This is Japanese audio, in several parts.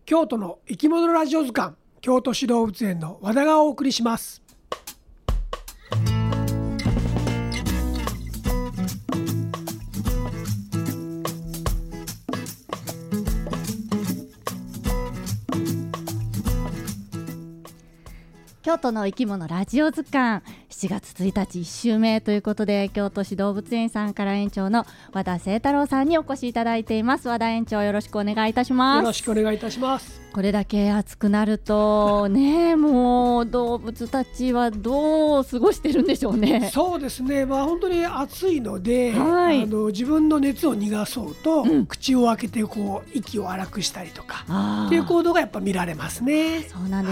京都の生き物ラジオ図鑑、京都市動物園の和田がお送りします。 京都の生き物ラジオ図鑑、7月1日1週目ということで、京都市動物園さんから園長の和田清太郎さんにお越しいただいています。和田園長、よろしくお願いいたします。 よろしくお願いいたします。 これだけ暑くなるとね、もう動物たちはどう過ごしてるんでしょうね。 そうですね、本当に暑いので、自分の熱を逃がそうと、口を開けて息を荒くしたりとかっていう行動がやっぱ見られますね。 そうなんです、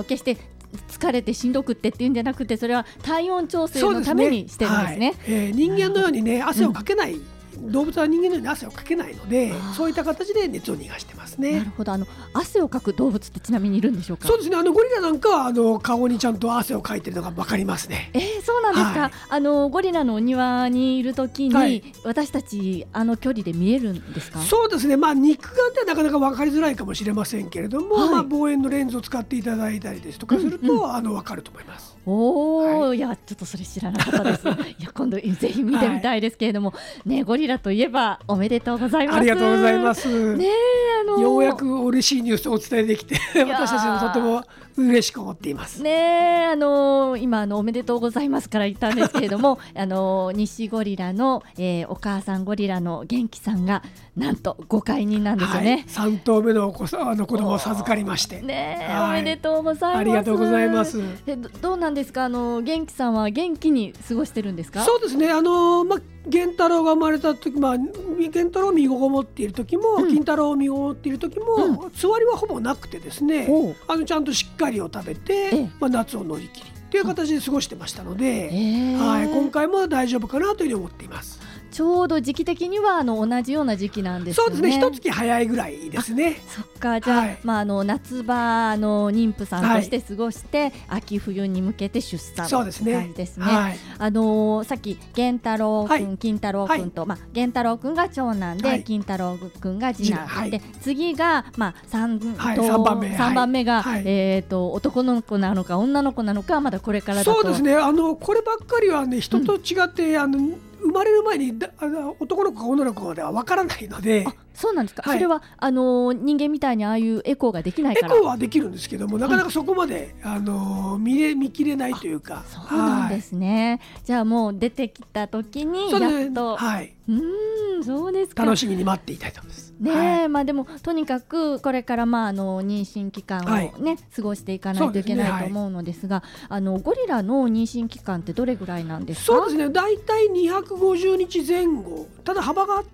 決して疲れてしんどくってっていうんじゃなくて、それは体温調整のためにしてるんですね。 人間のようにね、汗をかけない、動物は人間のように汗をかけないので、そういった形で熱を逃がしてますね。 なるほど。汗をかく動物ってちなみにいるんでしょうか？ そうですね、ゴリラなんかは顔にちゃんと汗をかいてるのが分かりますね。 そうなんですか。ゴリラのお庭にいるときに、私たち距離で見えるんですか？ そうですね、肉眼ではなかなか分かりづらいかもしれませんけれども、望遠のレンズを使っていただいたりですとかすると、分かると思います。 いや、ちょっとそれ知らなかったですいや、今度ぜひ見てみたいですけれども、ゴリラといえばおめでとうございます。 ありがとうございます。ようやく嬉しいニュースをお伝えできて私たちもとても嬉しく思っています今おめでとうございますから言ったんですけれども西ゴリラの、お母さんゴリラの元気さんがなんとご懐妊なんですよね。 3頭目の子供を授かりましておめでとうございます。 ありがとうございます。 どうなんですか、元気さんは元気に過ごしてるんですか？ そうですね、源太郎が生まれた時、源太郎を身ごもっている時も、金太郎を身ごもっている時も、つわりはほぼなくてですね、ちゃんとしっかりを食べて、夏を乗り切りという形で過ごしてましたので、今回も大丈夫かなというふうに思っています。 ちょうど時期的には同じような時期なんですよね。 そうですね、1月早いぐらいですね。 そっか、じゃあ、夏場の妊婦さんとして過ごして、秋冬に向けて出産という感じですね。さっき源太郎くん、金太郎くんと、源太郎くんが長男で、金太郎くんが次男で、次が、3番目が、男の子なのか女の子なのか、まだこれからだと。 そうですね、こればっかりはね、人と違って、生まれる前に男の子か女の子までは分からないので。 そうなんですか。それは人間みたいにああいうエコーができないから。 エコーはできるんですけども、なかなかそこまで、見切れないというか。 そうなんですね。じゃあもう出てきた時にやっと、そうですか。 楽しみに待っていたいと思います。 でもとにかくこれから妊娠期間をね、過ごしていかないといけないと思うのですが、ゴリラの妊娠期間ってどれぐらいなんですか？ そうですね、だいたい250日前後、ただ幅があって、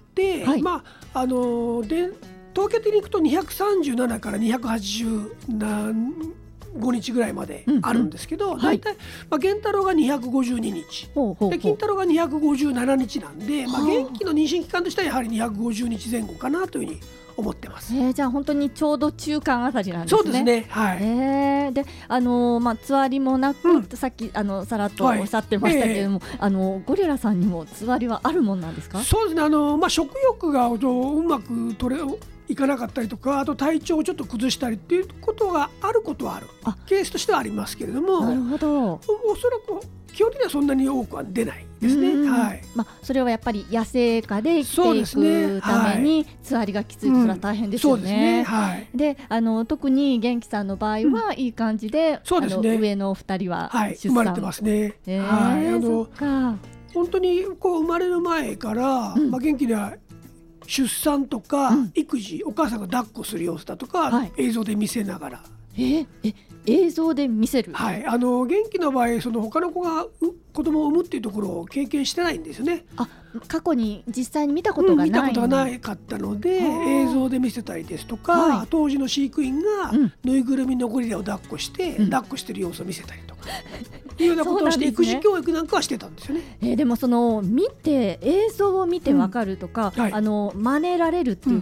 統計的にいくと237から285日ぐらいまであるんですけど、だいたい源太郎が252日で、金太郎が257日なんで、元気の妊娠期間としてはやはり250日前後かなというふうに思ってます。 じゃあ本当にちょうど中間あたりなんですね。 そうですね、 で、つわりもなく、さっきさらっとおっしゃってましたけれども、ゴリラさんにもつわりはあるもんなんですか？ そうですね、食欲がうまくいかなかったりとか、あと体調をちょっと崩したりっていうことがあることはあるケースとしてはありますけれども、 なるほど。 おそらく基本的にはそんなに多くは出ないですね。 それはやっぱり野生下で生きていくために、つわりがきついとそれは大変ですよね。で、特に元気さんの場合はいい感じで、上の2人は出産、 生まれてますね。本当に生まれる前から、元気では出産とか育児、お母さんが抱っこする様子だとか、映像で見せながら。 映像で見せる。 元気の場合、他の子が子供を産むっていうところを経験してないんですよね。 過去に実際に見たことがない、 見たことがなかったので、映像で見せたりですとか、当時の飼育員がぬいぐるみのゴリラを抱っこして、抱っこしてる様子を見せたりとかいうようなことをして、育児教育なんかはしてたんですよね。 でも映像を見て分かるとか、真似られるっていうことっ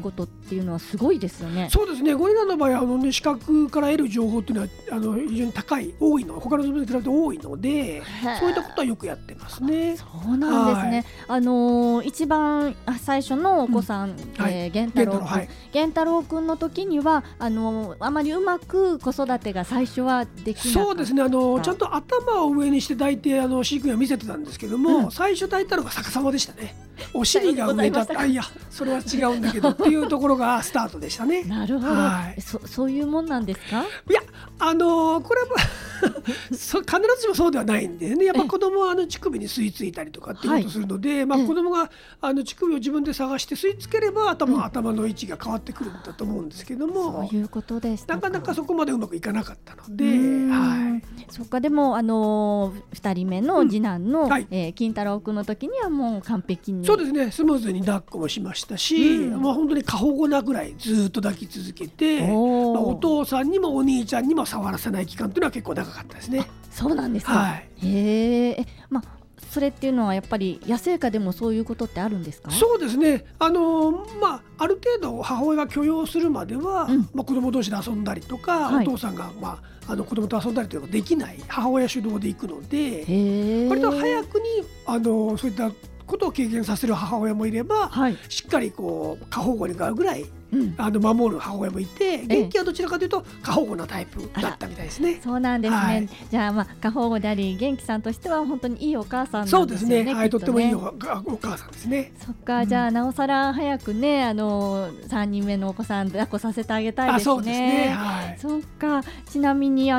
っていうのはすごいですよね。 そうですね。ゴリラの場合は視覚から得る情報っていうのは非常に多いの、他の動物に比べて多いので、そういったことはよくやってますね。 そうなんですね。一番最初のお子さん、源太郎君、源太郎君の時にはあまりうまく子育てが最初はできなかった。 そうですね。ちゃんと頭を上にして抱いて飼育員は見せてたんですけども、最初抱いたのが逆さまでしたね。お尻が上だった。いや、それは違うんだけどっていうところがスタートでしたね。 なるほど。そういうもんなんですか？ いや、これは必ずしもそうではないんでね。やっぱ子供は乳首に吸い付いたりとかっていうことをするので、子供が乳首を自分で探して吸い付ければ頭の位置が変わってくるんだと思うんですけども、 そういうことでしたか。 なかなかそこまでうまくいかなかったので、 そっか。でも2人目の次男の金太郎君の時にはもう完璧に。 そうですね。スムーズに抱っこもしましたし、本当に過保護なぐらいずっと抱き続けて、お父さんにもお兄ちゃんにも触らせない期間というのは結構長かったですね。 そうなんですか。それっていうのはやっぱり野生下でもそういうことってあるんですか？ そうですね。ある程度母親が許容するまでは、子供同士で遊んだりとか、お父さんが子供と遊んだりというのができない母親主導で行くので、割と早くにそういったことを経験させる母親もいれば、しっかり過保護になるぐらい守る母親もいて、元気はどちらかというと過保護なタイプだったみたいですね。 そうなんですね。じゃあ過保護であり元気さんとしては本当にいいお母さんなんですよね。 そうですね。とってもいいお母さんですね。 そっか。じゃあなおさら早くね3人目のお子さん抱っこさせてあげたいですね。 そうですね。 そっか。ちなみに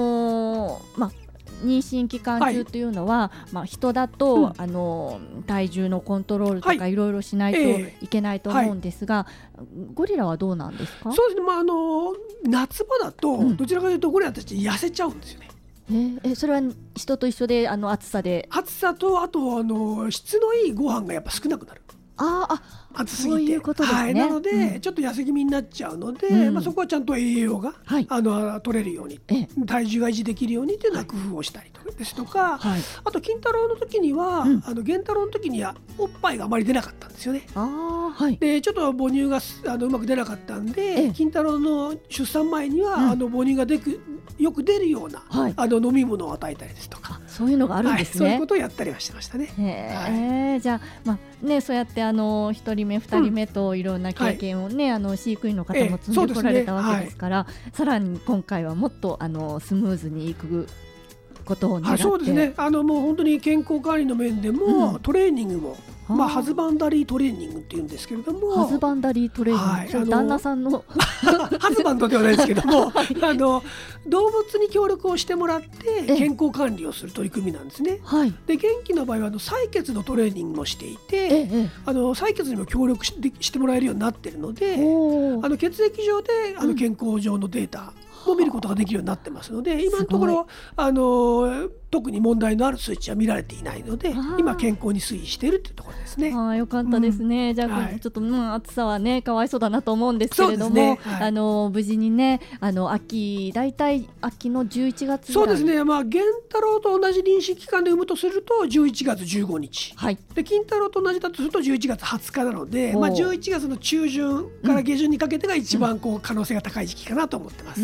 妊娠期間中というのは、人だと、体重のコントロールとかいろいろしないといけないと思うんですが、ゴリラはどうなんですか？ そうですね。夏場だとどちらかというとゴリラたち痩せちゃうんですよね。 それは人と一緒で暑さと、あと質のいいご飯がやっぱ少なくなる。暑すぎて。 そういうことですね。 なので、ちょっと痩せ気味になっちゃうので、そこはちゃんと栄養が、取れるように、体重が維持できるようにというような工夫をしたりですとか、あと金太郎の時には、源太郎の時にはおっぱいがあまり出なかったんですよね。でちょっと母乳がうまく出なかったんで、金太郎の出産前には、母乳がよく出るような、飲み物を与えたりですとか、 そういうのがあるんですね。 そういうことをやったりはしてましたね。 じゃあそうやって1人目2人目といろんな経験をね、飼育員の方も積んでこられたわけですから、さらに今回はもっとスムーズにいくことを願って。 そうですね。もう本当に健康管理の面でも、トレーニングもハズバンダリートレーニングっていうんですけれども、 ハズバンダリートレーニング、旦那さんのハズバンドではないですけども、動物に協力をしてもらって健康管理をする取り組みなんですね。で元気の場合は採血のトレーニングもしていて、採血にも協力してもらえるようになっているので、血液上で健康上のデータも見ることができるようになってますので、今のところ特に問題のある数値は見られていないので、今健康に推移しているというところですね。 よかったですね。じゃあちょっと暑さはねかわいそうだなと思うんですけれども、無事にねだいたい秋の11月ぐらい。 そうですね。源太郎と同じ妊娠期間で産むとすると11月15日、で金太郎と同じだとすると11月20日なので、11月の中旬から下旬にかけてが一番可能性が高い時期かなと思ってます。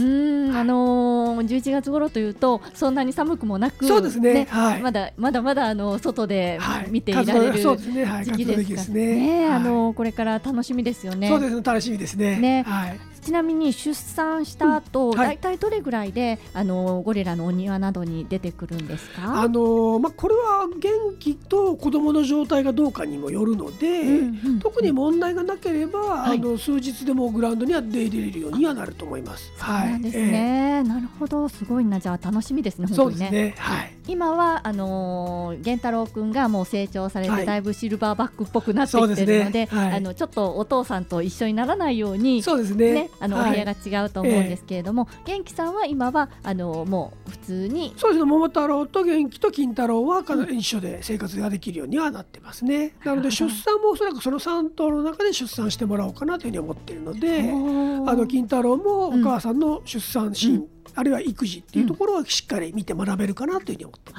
11月頃というとそんなに寒くもなく、 そうですね。 まだ外で見ていられる時期ですからね。これから楽しみですよね。 そうですね。楽しみですね。 ちなみに出産した後、だいたいどれぐらいでゴリラのお庭などに出てくるんですか？ これは元気と子供の状態がどうかにもよるので、特に問題がなければ、数日でもグラウンドには出入れるようにはなると思います。 そうなんですね。なるほど。すごいな。じゃあ楽しみですね。本当にね。 そうですね。 今は源太郎くんがもう成長されて、だいぶシルバーバックっぽくなってきてるので、ちょっとお父さんと一緒にならないように、 そうですね。 お部屋が違うと思うんですけれども、元気さんは今はもう普通に。 そうですね。桃太郎と元気と金太郎は一緒で生活ができるようにはなってますね。なので出産もおそらくその3頭の中で出産してもらおうかなというふうに思っているので、金太郎もお母さんの出産シーン、あるいは育児っていうところをしっかり見て学べるかなというふうに思ってます。 よ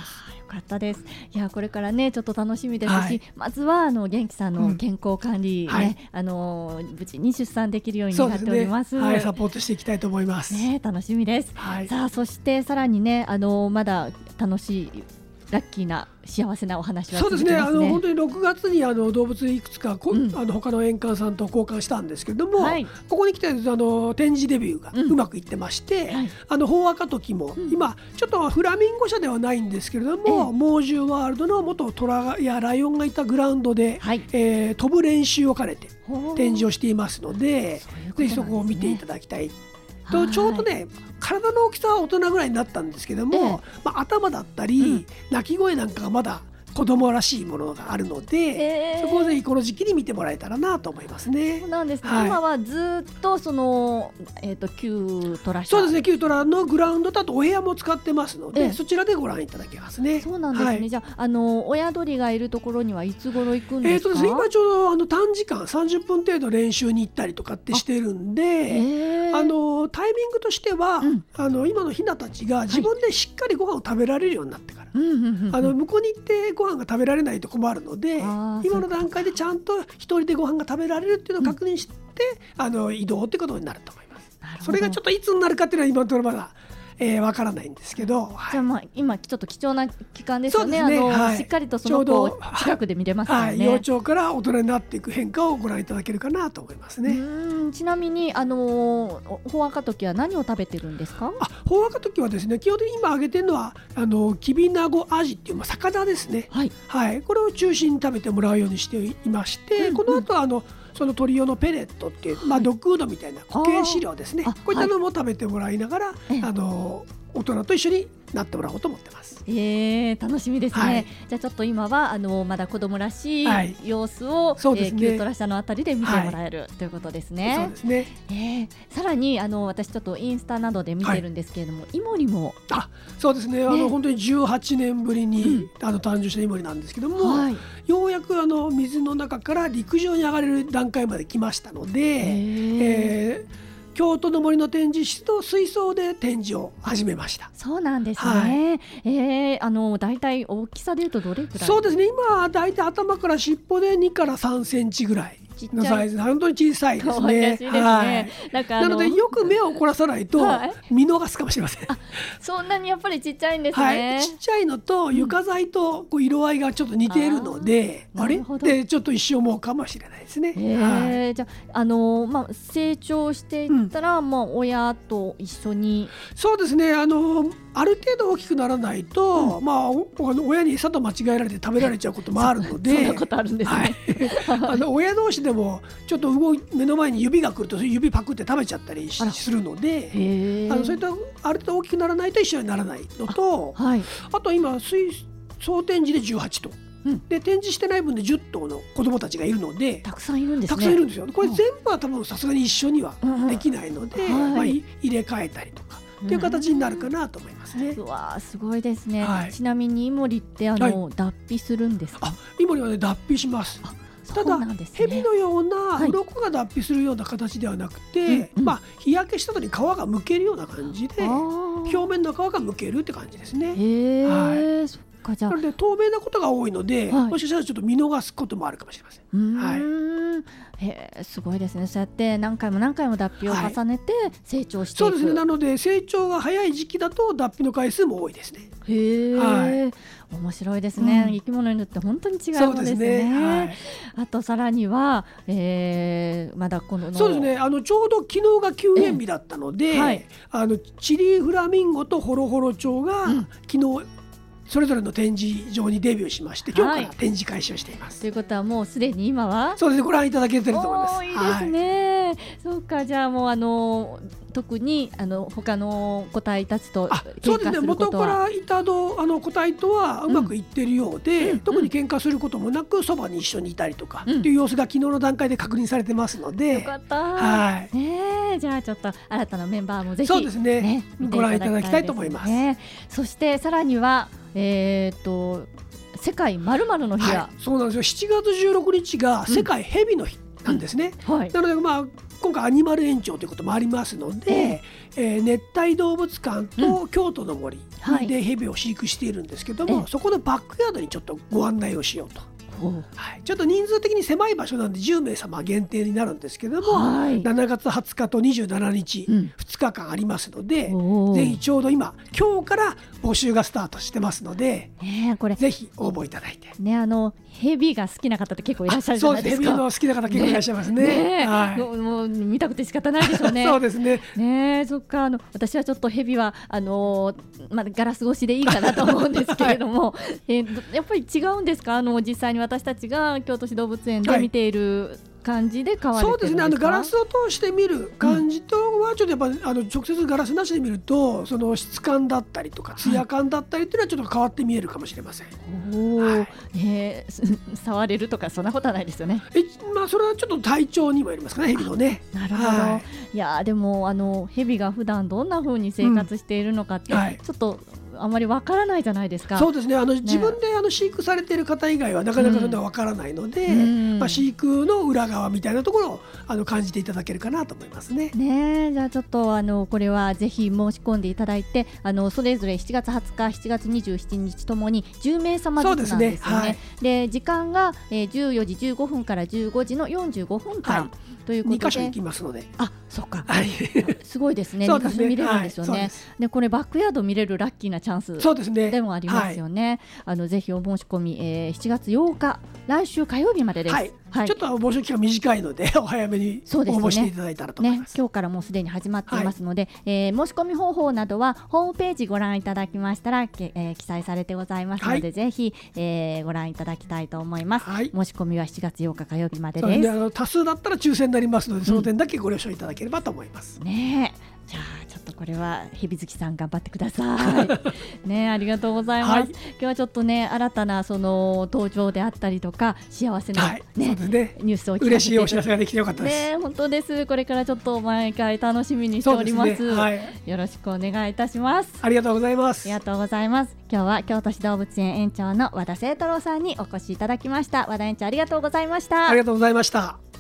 かったです。いやこれからねちょっと楽しみですし、まずは元気さんの健康管理ね、無事に出産できるようになっております。 サポートしていきたいと思います。 楽しみです。さあそしてさらにねまだ楽しいラッキーな幸せなお話は続いてますね。 そうですね。本当に6月に動物いくつか他の園館さんと交換したんですけれども、ここに来て展示デビューがうまくいってまして、ホウアカトキも今ちょっとフラミンゴ社ではないんですけれども、猛獣ワールドの元トラやライオンがいたグラウンドで、飛ぶ練習を兼ねて展示をしていますので、ぜひそこを見ていただきたい。ちょうどね体の大きさは大人ぐらいになったんですけども、頭だったり、鳴き声なんかがまだ子供らしいものがあるので、そこをぜひこの時期に見てもらえたらなと思いますね。 そうなんですね。今はずっと旧トラ社、 そうですね、旧トラのグラウンドとあとお部屋も使ってますので、そちらでご覧いただけますね。 そうなんですね。じゃあ親鳥がいるところにはいつ頃行くんですか？ 今ちょうど短時間30分程度練習に行ったりとかってしてるんで、タイミングとしては、今のヒナたちが自分でしっかりご飯を食べられるようになってから、向こうに行ってご飯が食べられないと困るので、今の段階でちゃんと一人でご飯が食べられるっていうのを確認して、移動ってことになると思います。それがちょっといつになるかっていうのは今のところまだわからないんですけど、 じゃあ今ちょっと貴重な期間ですよね。しっかりとその子を近くで見れますからね。 幼鳥から大人になっていく変化をご覧いただけるかなと思いますね。 ちなみにホウアカトキは何を食べてるんですか？ ホウアカトキはですね、基本的に今挙げてるのはキビナゴアジっていう魚ですね。これを中心に食べてもらうようにしていまして、この後その鳥用のペレットっていう、ドッグフードみたいな固形飼料ですね。こういったのも食べてもらいながら、大人と一緒になってもらおうと思ってます。 楽しみですね。じゃあちょっと今はまだ子供らしい様子を、旧トラ社のあたりで見てもらえる、ということですね。 そうですね。 さらに私ちょっとインスタなどで見てるんですけれども、イモリもそうですね。本当に18年ぶりに誕生したイモリなんですけども、ようやく水の中から陸上に上がれる段階まで来ましたので、京都の森の展示室と水槽で展示を始めました。 そうなんですね。だいたい大きさでいうとどれくらい？ そうですね。今だいたい頭から尻尾で2から3センチぐらいのサイズ、本当に小さいですね。なのでよく目を凝らさないと見逃すかもしれません。 そんなにやっぱりちっちゃいんですね。 ちっちゃいのと床材と色合いがちょっと似ているので、あれってちょっと一生思うかもしれないですね。 じゃあ成長していったら、親と一緒に。 そうですね。ある程度大きくならないと、親に餌と間違えられて食べられちゃうこともあるので、 そんなことあるんですね。 親同士でもちょっと目の前に指が来ると指パクって食べちゃったりするので、そういったある程度大きくならないと一緒にならないのと、あと今水槽展示で18頭。で展示してない分で10頭の子どもたちがいるので、 たくさんいるんですね。 たくさんいるんですよ。これ全部は多分さすがに一緒にはできないので、入れ替えたりとかっていう形になるかなと思いますね。 うわー、すごいですね。ちなみにイモリって脱皮するんですか？ イモリはね、脱皮します。ただヘビのような鱗が脱皮するような形ではなくて、日焼けした後に皮がむけるような感じで、表面の皮がむけるって感じですね。なので透明なことが多いので、もしかしたらちょっと見逃すこともあるかもしれません。 すごいですね。そうやって何回も何回も脱皮を重ねて成長していく。 そうですね。なので成長が早い時期だと脱皮の回数も多いですね。 面白いですね。生き物によって本当に違うんですね。あとさらには、まだこのそうですね。ちょうど昨日が休園日だったので、チリフラミンゴとホロホロ鳥が昨日それぞれの展示場にデビューしまして、今日から展示開始をしています。 ということはもうすでに今はそうですね、ご覧いただけてると思います。 いいですね。そうか、じゃあもう特に他の個体たちと喧嘩することは、そうですね、 元からいた個体とはうまくいってるようで、特に喧嘩することもなくそばに一緒にいたりとかっていう様子が昨日の段階で確認されてますので、 よかった。じゃあちょっと新たなメンバーもぜひそうですね、ご覧いただきたいと思います。 そしてさらには世界〇〇の日は、 そうなんですよ。7月16日が世界ヘビの日なんですね。なので今回アニマル園長ということもありますので、熱帯動物館と京都の森でヘビを飼育しているんですけども、そこのバックヤードにちょっとご案内をしようと。はい、ちょっと人数的に狭い場所なんで10名様限定になるんですけども、7月20日と27日、2日間ありますので、ぜひちょうど今日から募集がスタートしてますので、 これぜひ応募いただいて、 ヘビが好きな方って結構いらっしゃるじゃないですか。 そうです、ヘビの好きな方結構いらっしゃいますね。 もう見たくて仕方ないでしょうね。 そうですね。そっか、私はちょっとヘビはガラス越しでいいかなと思うんですけれども、やっぱり違うんですか？実際に私たちが京都市動物園で見ている感じで変われてるんですか？ そうですね、ガラスを通して見る感じとはちょっとやっぱ直接ガラスなしで見るとその質感だったりとかツヤ感だったりっていうのはちょっと変わって見えるかもしれません。 触れるとかそんなことはないですよね。 それはちょっと体調にもよりますかね、ヘビのね。 なるほど。いやでもヘビが普段どんな風に生活しているのかって、ちょっとあまりわからないじゃないですか。 そうですね、自分で飼育されている方以外はなかなかそんなわからないので、飼育の裏側みたいなところを感じていただけるかなと思いますね。 じゃあちょっとこれはぜひ申し込んでいただいて、それぞれ7月20日7月27日ともに10名様ずつなんですよね。で時間が14時15分から15時の45分間、ということで 2カ所行きますので。 そっか、すごいですね。2カ所見れるんですよね。でこれバックヤード見れるラッキーなチャンスでもありますよね。ぜひお申し込み、7月8日来週火曜日までです。 ちょっと募集期間短いのでお早めに応募していただいたらと思います。 今日からもうすでに始まっていますので、申し込み方法などはホームページご覧いただきましたら、記載されてございますので、ぜひ、ご覧いただきたいと思います。申し込みは7月8日火曜日までです。 多数だったら抽選になりますので、その点だけご了承いただければと思います。 じゃあちょっとこれはヘビ好きさん頑張ってください。ありがとうございます。今日はちょっと新たなその登場であったりとか幸せな、ニュースを聞かせて嬉しいお知らせができてよかったです。 本当です。これからちょっと毎回楽しみにしております。よろしくお願いいたします。 ありがとうございます。 ありがとうございます。今日は京都市動物園園長の和田清太郎さんにお越しいただきました。和田園長ありがとうございました。 ありがとうございました。